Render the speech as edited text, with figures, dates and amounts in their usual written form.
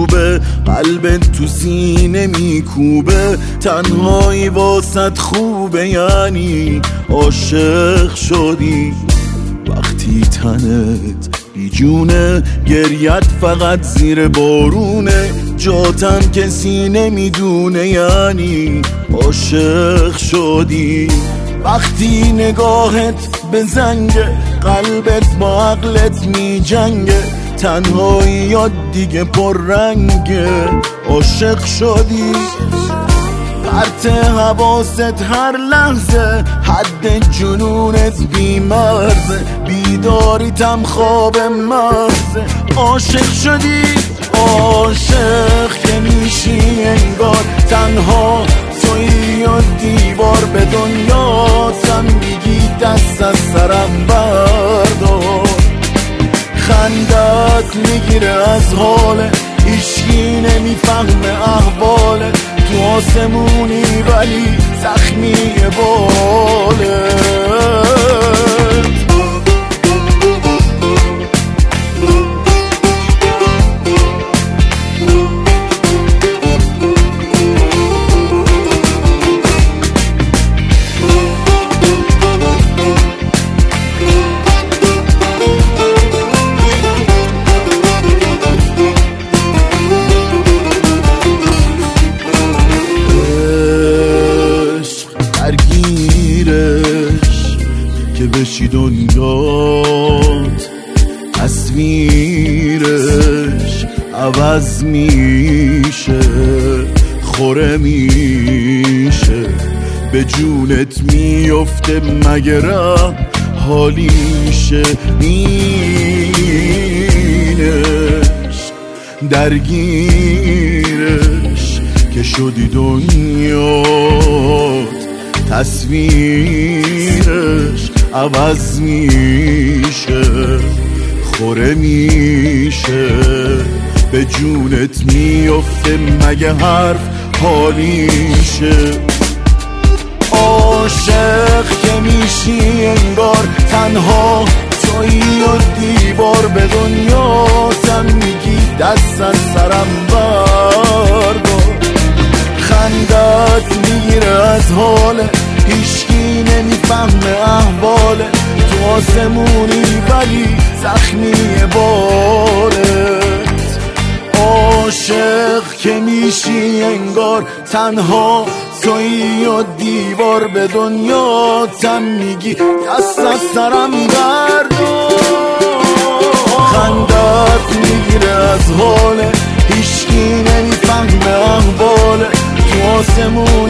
خوبه، قلبت تو سینه میکوبه، تنهایی واسط خوبه، یعنی عاشق شدی. وقتی تنت بیجونه، گریت فقط زیر بارونه، جاتم کسی نمیدونه، یعنی عاشق شدی. وقتی نگاهت به زنگه، قلبت با عقلت می جنگه، تنهاییات دیگه پر رنگه، عاشق شدی. پرت حواست هر لحظه، حد جنونت بیمرزه، بیداریتم خواب مغزه، عاشق شدی. عاشق که میشی انگار تنها تویی و دیوار به دنیاتم میگی دست از سرم بردار. خندت میگیره از حاله، هیچکی نمیفهمه احواله، تو آسمونی ولی زخمی باله. که بشی دنیات، تصویرش عوض میشه، خوره میشه، به جونت میفته، مگرم حالیشه، اینش درگیرش که شدی دنیات، تصویرش عوض میشه، خوره میشه، به جونت میفته، مگه حرف حالیشه. عاشق که میشی انگار تنها تویی و دیوار به دنیاتم میگی دست از سرم بردار. خندت میگیره از حاله، هیچکی نمیفهمه احواله، تو آسمونی ولی زخمی بالت. عاشق که میشی انگار تنها تویی و دیوار به دنیاتم میگی دست از سرم بردار. خندت میگیره از حاله، هیچکی نمیفهمه احواله، تو آسمون